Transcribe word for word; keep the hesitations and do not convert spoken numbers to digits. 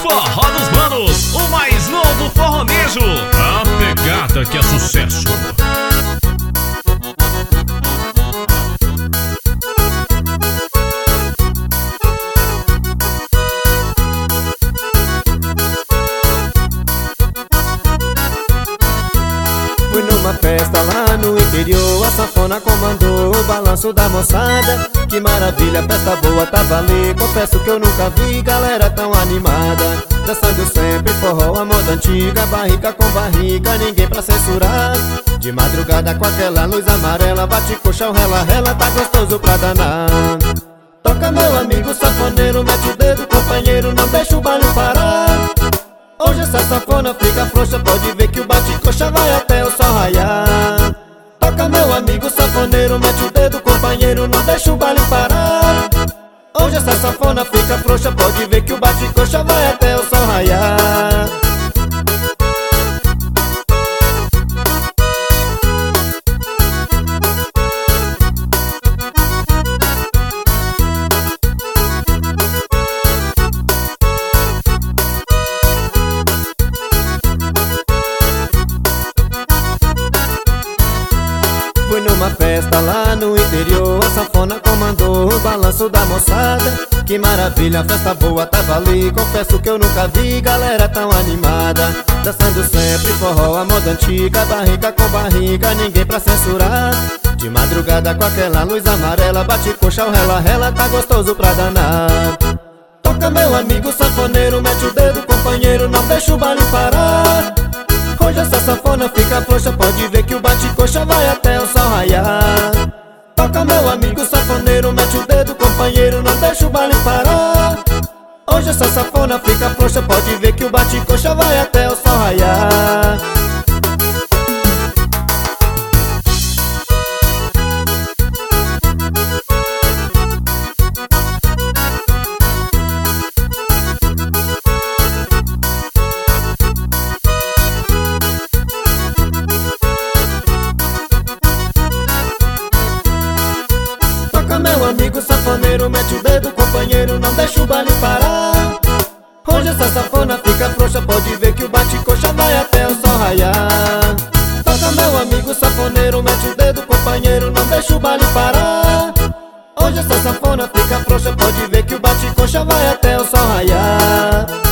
Forró dos Manos, o mais novo forronejo. A pegada que é sucesso. Fui numa festa lá no interior, a sanfona comandou o balanço da moçada. Que maravilha, festa boa tava ali, confesso que eu nunca vi galera tão animada. Dançando sempre forró, a moda antiga, barriga com barriga, ninguém pra censurar. De madrugada com aquela luz amarela, bate coxa, o rela-rela, tá gostoso pra danar. Toca meu amigo sanfoneiro, mete o dedo companheiro, não deixa o baile parar. Hoje essa sanfona fica frouxa, pode ver que o bate-coxa vai até o sol raiar. Toca meu amigo sanfoneiro, mete o dedo companheiro, não deixa o baile parar. Hoje essa sanfona fica frouxa, pode ver que o bate-coxa vai até o sol raiar. Fui numa festa lá no interior, a sanfona comandou o balanço da moçada. Que maravilha, festa boa tava ali, confesso que eu nunca vi galera tão animada. Dançando sempre forró, a moda antiga, barriga com barriga, ninguém pra censurar. De madrugada com aquela luz amarela, bate coxa, o rela-rela, tá gostoso pra danar. Toca meu amigo sanfoneiro, mete o dedo companheiro, não deixa o baile parar. Hoje essa sanfona fica frouxa, pode ver que o bate-coxa vai até o sol raiar. Toca meu amigo sanfoneiro, mete o dedo companheiro, não deixa o baile parar. Hoje essa sanfona fica frouxa, pode ver que o bate-coxa vai até o sol raiar. Meu amigo sanfoneiro, mete o dedo companheiro, não deixa o baile parar. Hoje essa sanfona fica frouxa, pode ver que o bate-coxa vai até o sol raiar. Toca meu amigo sanfoneiro, mete o dedo companheiro, não deixa o baile parar. Hoje essa sanfona fica frouxa, pode ver que o bate-coxa vai até o sol raiar.